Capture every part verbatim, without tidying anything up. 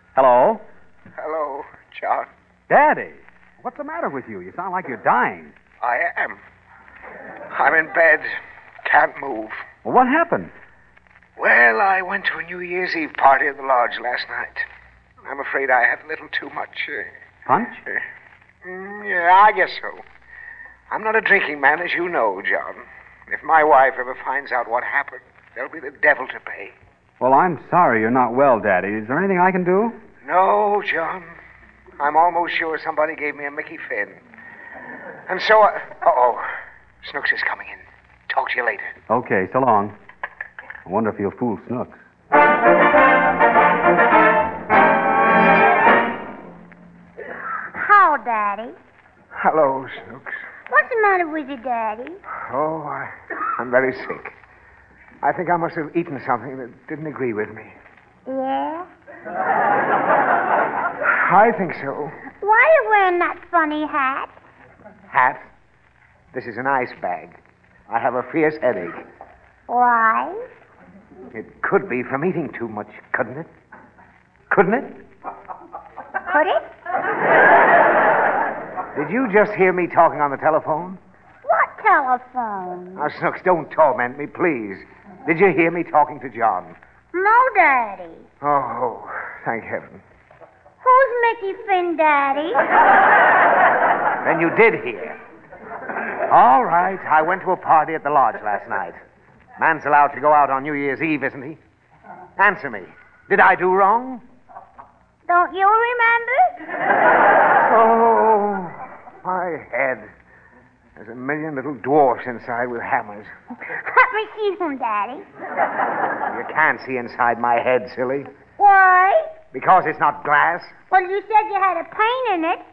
Hello? Hello, John. Daddy, what's the matter with you? You sound like you're dying. I am. I'm in bed. Can't move. Well, what happened? Well, I went to a New Year's Eve party at the lodge last night. I'm afraid I had a little too much. Uh, Punch? uh, mm, yeah, I guess so. I'm not a drinking man, as you know, John. If my wife ever finds out what happened, there'll be the devil to pay. Well, I'm sorry you're not well, Daddy. Is there anything I can do? No, John. I'm almost sure somebody gave me a Mickey Finn. And so I... Uh-oh. Snooks is coming in. Talk to you later. Okay, so long. I wonder if he'll fool Snooks. How, Daddy? Hello, Snooks. What's the matter with you, Daddy? Oh, I, I'm very sick. I think I must have eaten something that didn't agree with me. Yeah? I think so. Why are you wearing that funny hat? Hat? This is an ice bag. I have a fierce headache. Why? It could be from eating too much, couldn't it? Couldn't it? Could it? Did you just hear me talking on the telephone? What telephone? Now, Snooks, don't torment me, please. Did you hear me talking to John? No, Daddy. Oh, thank heaven. Who's Mickey Finn, Daddy? Then you did hear. All right, I went to a party at the lodge last night. Man's allowed to go out on New Year's Eve, isn't he? Answer me. Did I do wrong? Don't you remember? Oh, my head. There's a million little dwarfs inside with hammers. Let me see them, Daddy. You can't see inside my head, silly. Why? Because it's not glass. Well, you said you had a pain in it.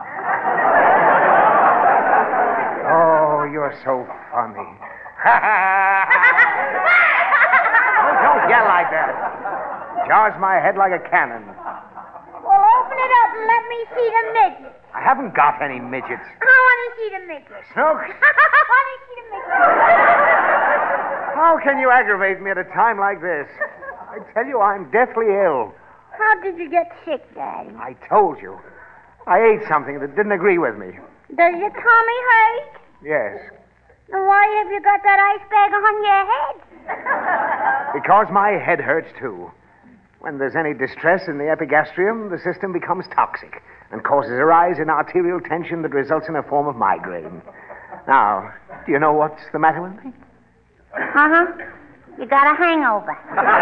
Oh, you're so funny. Oh, don't yell like that. Jars my head like a cannon. Well, open it up and let me see the midgets. I haven't got any midgets. I want to see the midgets. Snooks, I want to see the midgets. how can you aggravate me at a time like this? I tell you, I'm deathly ill. How did you get sick, Daddy? I told you. I ate something that didn't agree with me. Does your tummy hurt? Yes. Then why have you got that ice bag on your head? Because my head hurts, too. When there's any distress in the epigastrium, the system becomes toxic and causes a rise in arterial tension that results in a form of migraine. Now, do you know what's the matter with me? Uh-huh. You got a hangover.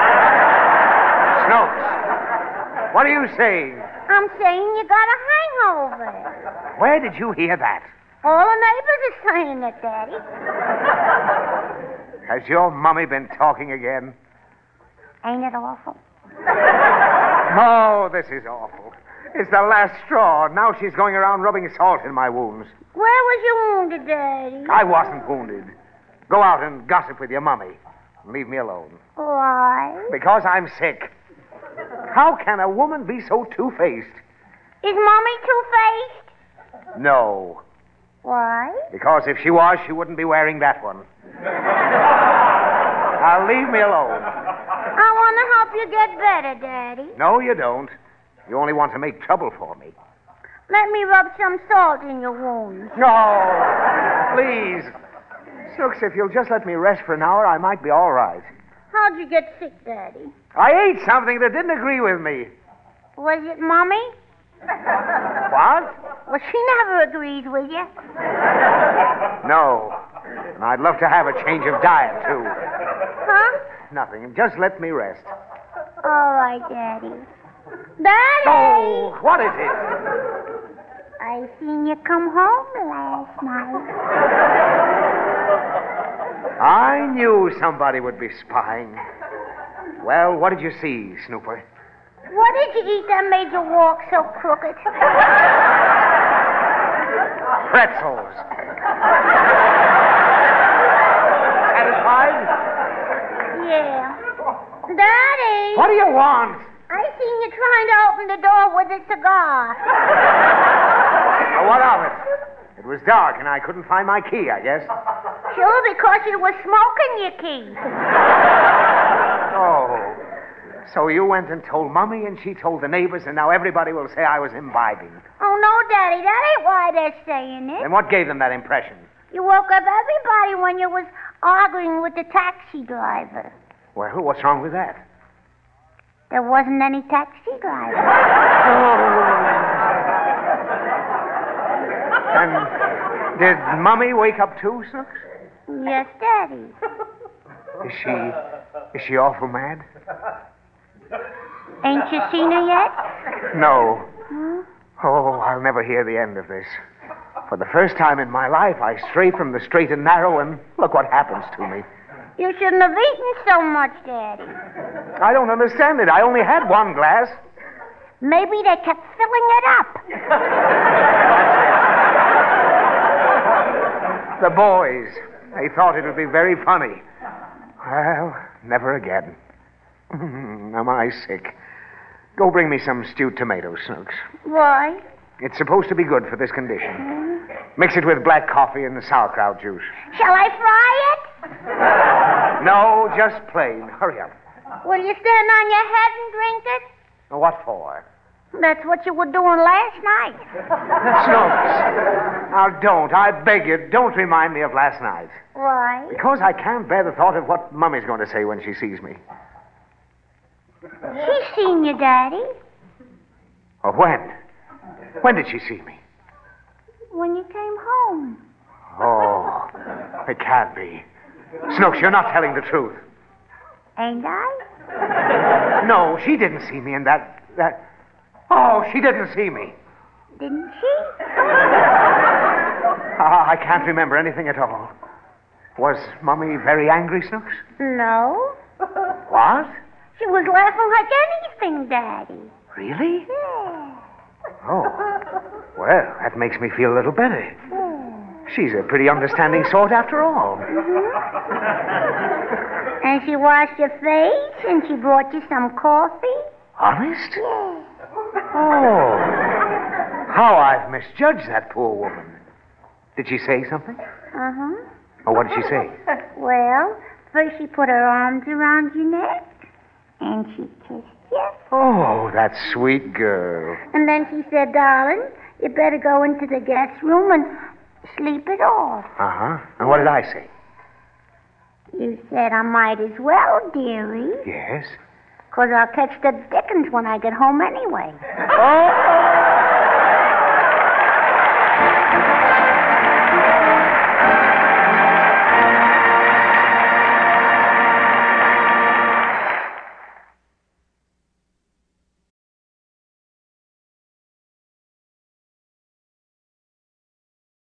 Snooks, what are you saying? I'm saying you got a hangover. Where did you hear that? All the neighbors are saying it, Daddy. Has your mummy been talking again? Ain't it awful? Oh, this is awful. It's the last straw. Now she's going around rubbing salt in my wounds. Where was you wounded, Daddy? I wasn't wounded. Go out and gossip with your mummy. Leave me alone. Why? Because I'm sick. How can a woman be so two-faced? Is Mommy two-faced? No. Why? Because if she was, she wouldn't be wearing that one. Now, leave me alone. I want to help you get better, Daddy. No, you don't. You only want to make trouble for me. Let me rub some salt in your wounds. No, please. Snooks, if you'll just let me rest for an hour, I might be all right. How'd you get sick, Daddy? I ate something that didn't agree with me. Was it Mommy? What? Well, she never agrees with you. No. And I'd love to have a change of diet, too. Huh? Nothing. Just let me rest. All right, Daddy. Daddy! Oh, what is it? I seen you come home last night. I knew somebody would be spying. Well, what did you see, Snooper? What did you eat that made you walk so crooked? Pretzels. Satisfied? Yeah. Daddy! What do you want? I seen you trying to open the door with a cigar. Now, what of it? It was dark and I couldn't find my key, I guess. Sure, because you were smoking your key. Oh. So you went and told Mummy, and she told the neighbors, and now everybody will say I was imbibing. Oh, no, Daddy, that ain't why they're saying it. Then what gave them that impression? You woke up everybody when you was arguing with the taxi driver. Well, what's wrong with that? There wasn't any taxi driver. And did Mummy wake up too, Snooks? Yes, Daddy. Is she... is she awful mad? Ain't you seen her yet? No. Hmm? Oh, I'll never hear the end of this. For the first time in my life, I stray from the straight and narrow, and look what happens to me. You shouldn't have eaten so much, Daddy. I don't understand it. I only had one glass. Maybe they kept filling it up. The boys, they thought it would be very funny. Well, never again. Am I sick? Go bring me some stewed tomatoes, Snooks. Why? It's supposed to be good for this condition. Mm. Mix it with black coffee and sauerkraut juice. Shall I fry it? No, just plain. Hurry up. Will you stand on your head and drink it? What for? That's what you were doing last night. Snooks. Now, don't. I beg you, don't remind me of last night. Why? Because I can't bear the thought of what Mummy's going to say when she sees me. She's seen you, Daddy. Oh, when? When did she see me? When you came home. Oh, it can't be. Snooks, you're not telling the truth. Ain't I? No, she didn't see me in that... that... Oh, she didn't see me. Didn't she? Ah, I can't remember anything at all. Was Mummy very angry, Snooks? No. What? She was laughing like anything, Daddy. Really? Yeah. Oh. Well, that makes me feel a little better. Yeah. She's a pretty understanding sort after all. Mm-hmm. And she washed your face, and she brought you some coffee. Honest? Yeah. Oh. How I've misjudged that poor woman. Did she say something? Uh-huh. Oh, what did she say? Well, first she put her arms around your neck, and she kissed you. Oh, that sweet girl. And then she said, darling, you better go into the guest room and sleep it off. Uh-huh. And what did I say? You said I might as well, dearie. Yes. Because I'll catch the dickens when I get home anyway. Oh!